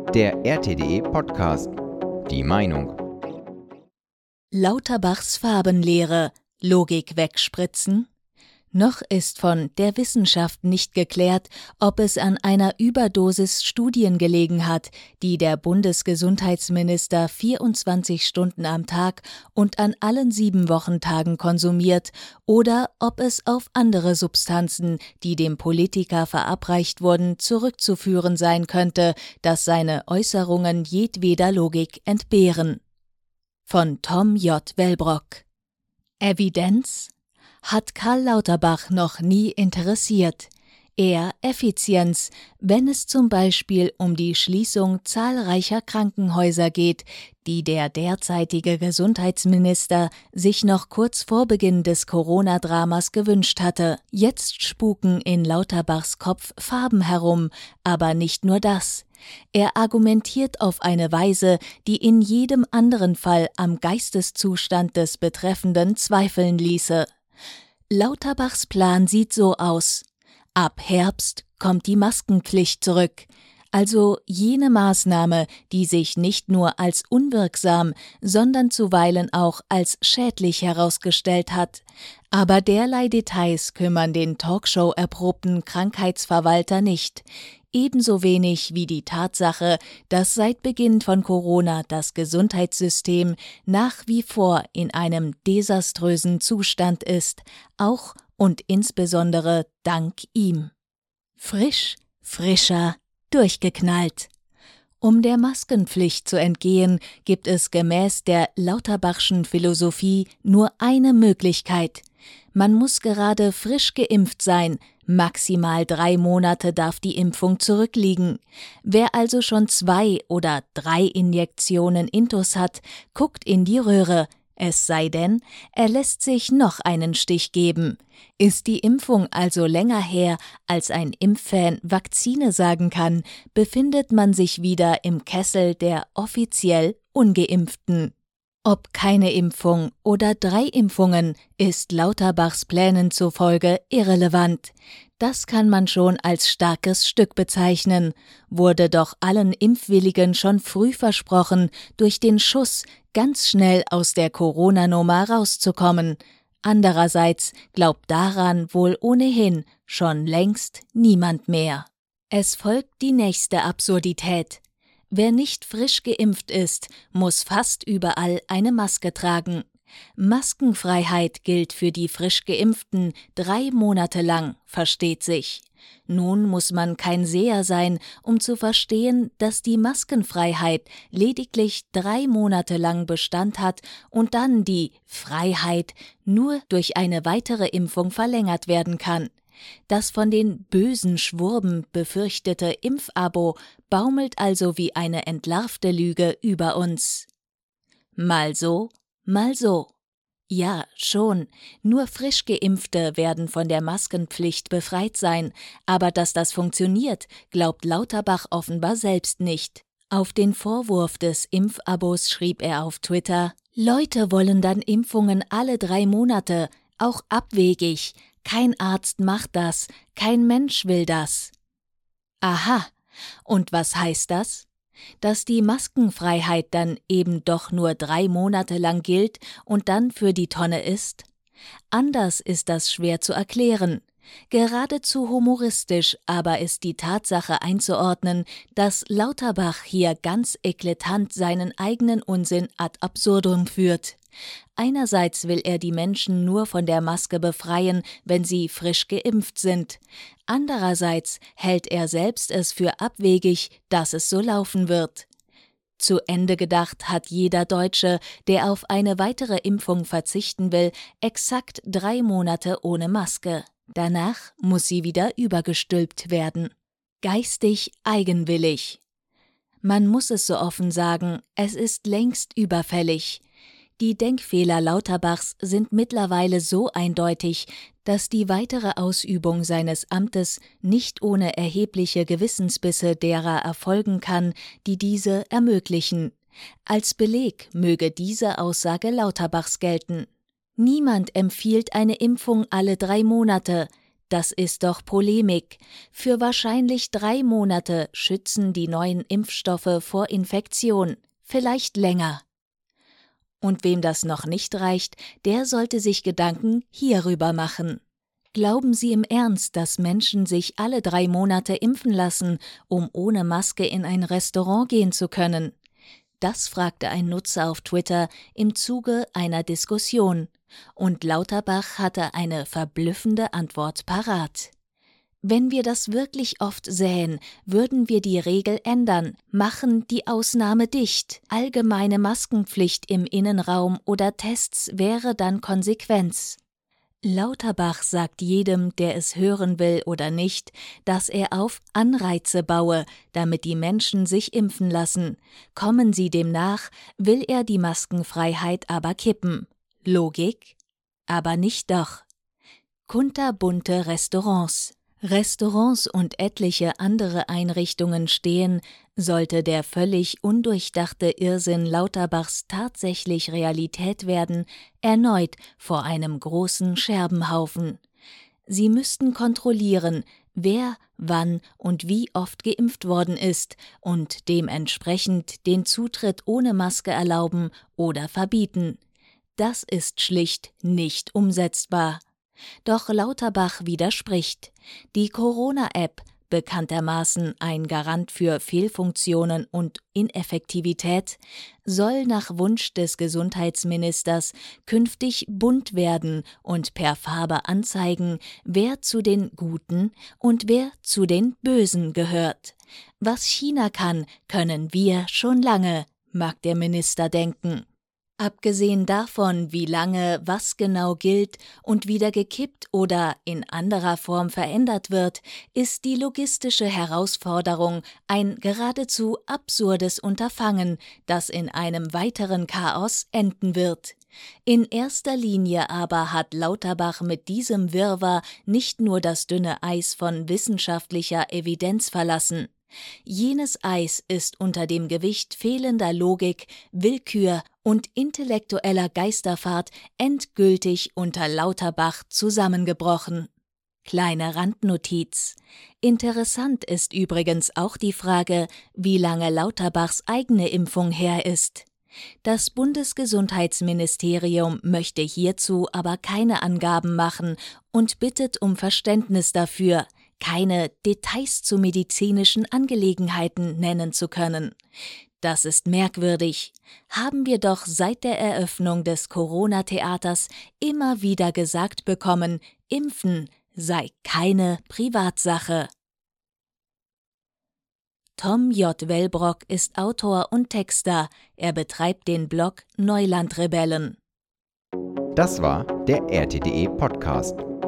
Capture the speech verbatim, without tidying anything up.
Der R T D E-Podcast. Die Meinung. Lauterbachs Farbenlehre. Logik wegspritzen? Noch ist von der Wissenschaft nicht geklärt, ob es an einer Überdosis Studien gelegen hat, die der Bundesgesundheitsminister vierundzwanzig Stunden am Tag und an allen sieben Wochentagen konsumiert, oder ob es auf andere Substanzen, die dem Politiker verabreicht wurden, zurückzuführen sein könnte, dass seine Äußerungen jedweder Logik entbehren. Von Tom J. Wellbrock. Evidenz? Hat Karl Lauterbach noch nie interessiert. Eher Effizienz, wenn es zum Beispiel um die Schließung zahlreicher Krankenhäuser geht, die der derzeitige Gesundheitsminister sich noch kurz vor Beginn des Corona-Dramas gewünscht hatte. Jetzt spuken in Lauterbachs Kopf Farben herum, aber nicht nur das. Er argumentiert auf eine Weise, die in jedem anderen Fall am Geisteszustand des Betreffenden zweifeln ließe. Lauterbachs Plan sieht so aus: Ab Herbst kommt die Maskenpflicht zurück, also jene Maßnahme, die sich nicht nur als unwirksam, sondern zuweilen auch als schädlich herausgestellt hat. Aber derlei Details kümmern den Talkshow-erprobten Krankheitsverwalter nicht. Ebenso wenig wie die Tatsache, dass seit Beginn von Corona das Gesundheitssystem nach wie vor in einem desaströsen Zustand ist, auch und insbesondere dank ihm. Frisch, frischer, durchgeknallt. Um der Maskenpflicht zu entgehen, gibt es gemäß der Lauterbachschen Philosophie nur eine Möglichkeit. Man muss gerade frisch geimpft sein, maximal drei Monate darf die Impfung zurückliegen. Wer also schon zwei oder drei Injektionen Intus hat, guckt in die Röhre, es sei denn, er lässt sich noch einen Stich geben. Ist die Impfung also länger her, als ein Impffan Vakzine sagen kann, befindet man sich wieder im Kessel der offiziell Ungeimpften. Ob keine Impfung oder drei Impfungen, ist Lauterbachs Plänen zufolge irrelevant. Das kann man schon als starkes Stück bezeichnen, wurde doch allen Impfwilligen schon früh versprochen, durch den Schuss ganz schnell aus der Corona-Nummer rauszukommen. Andererseits glaubt daran wohl ohnehin schon längst niemand mehr. Es folgt die nächste Absurdität. Wer nicht frisch geimpft ist, muss fast überall eine Maske tragen. Maskenfreiheit gilt für die frisch Geimpften drei Monate lang, versteht sich. Nun muss man kein Seher sein, um zu verstehen, dass die Maskenfreiheit lediglich drei Monate lang Bestand hat und dann die Freiheit nur durch eine weitere Impfung verlängert werden kann. Das von den bösen Schwurben befürchtete Impfabo baumelt also wie eine entlarvte Lüge über uns. Mal so, mal so. Ja, schon, nur frisch Geimpfte werden von der Maskenpflicht befreit sein, aber dass das funktioniert, glaubt Lauterbach offenbar selbst nicht. Auf den Vorwurf des Impfabos schrieb er auf Twitter: Leute wollen dann Impfungen alle drei Monate, auch abwegig. Kein Arzt macht das, kein Mensch will das. Aha, und was heißt das? Dass die Maskenfreiheit dann eben doch nur drei Monate lang gilt und dann für die Tonne ist? Anders ist das schwer zu erklären. Geradezu humoristisch aber ist die Tatsache einzuordnen, dass Lauterbach hier ganz eklatant seinen eigenen Unsinn ad absurdum führt. Einerseits will er die Menschen nur von der Maske befreien, wenn sie frisch geimpft sind. Andererseits hält er selbst es für abwegig, dass es so laufen wird. Zu Ende gedacht hat jeder Deutsche, der auf eine weitere Impfung verzichten will, exakt drei Monate ohne Maske. Danach muss sie wieder übergestülpt werden. Geistig eigenwillig. Man muss es so offen sagen, es ist längst überfällig. Die Denkfehler Lauterbachs sind mittlerweile so eindeutig, dass die weitere Ausübung seines Amtes nicht ohne erhebliche Gewissensbisse derer erfolgen kann, die diese ermöglichen. Als Beleg möge diese Aussage Lauterbachs gelten. Niemand empfiehlt eine Impfung alle drei Monate. Das ist doch Polemik. Für wahrscheinlich drei Monate schützen die neuen Impfstoffe vor Infektion, vielleicht länger. Und wem das noch nicht reicht, der sollte sich Gedanken hierüber machen. Glauben Sie im Ernst, dass Menschen sich alle drei Monate impfen lassen, um ohne Maske in ein Restaurant gehen zu können? Das fragte ein Nutzer auf Twitter im Zuge einer Diskussion. Und Lauterbach hatte eine verblüffende Antwort parat. Wenn wir das wirklich oft sähen, würden wir die Regel ändern, machen die Ausnahme dicht. Allgemeine Maskenpflicht im Innenraum oder Tests wäre dann Konsequenz. Lauterbach sagt jedem, der es hören will oder nicht, dass er auf Anreize baue, damit die Menschen sich impfen lassen. Kommen sie dem nach, will er die Maskenfreiheit aber kippen. Logik? Aber nicht doch. Kunterbunte Restaurants. Restaurants und etliche andere Einrichtungen stehen, sollte der völlig undurchdachte Irrsinn Lauterbachs tatsächlich Realität werden, erneut vor einem großen Scherbenhaufen. Sie müssten kontrollieren, wer, wann und wie oft geimpft worden ist und dementsprechend den Zutritt ohne Maske erlauben oder verbieten. Das ist schlicht nicht umsetzbar. Doch Lauterbach widerspricht. Die Corona-App, bekanntermaßen ein Garant für Fehlfunktionen und Ineffektivität, soll nach Wunsch des Gesundheitsministers künftig bunt werden und per Farbe anzeigen, wer zu den Guten und wer zu den Bösen gehört. Was China kann, können wir schon lange, mag der Minister denken. Abgesehen davon, wie lange was genau gilt und wieder gekippt oder in anderer Form verändert wird, ist die logistische Herausforderung ein geradezu absurdes Unterfangen, das in einem weiteren Chaos enden wird. In erster Linie aber hat Lauterbach mit diesem Wirrwarr nicht nur das dünne Eis von wissenschaftlicher Evidenz verlassen. Jenes Eis ist unter dem Gewicht fehlender Logik, Willkür und intellektueller Geisterfahrt endgültig unter Lauterbach zusammengebrochen. Kleine Randnotiz: Interessant ist übrigens auch die Frage, wie lange Lauterbachs eigene Impfung her ist. Das Bundesgesundheitsministerium möchte hierzu aber keine Angaben machen und bittet um Verständnis dafür, keine Details zu medizinischen Angelegenheiten nennen zu können. Das ist merkwürdig. Haben wir doch seit der Eröffnung des Corona-Theaters immer wieder gesagt bekommen, Impfen sei keine Privatsache. Tom J. Wellbrock ist Autor und Texter. Er betreibt den Blog Neulandrebellen. Das war der R T D E Podcast.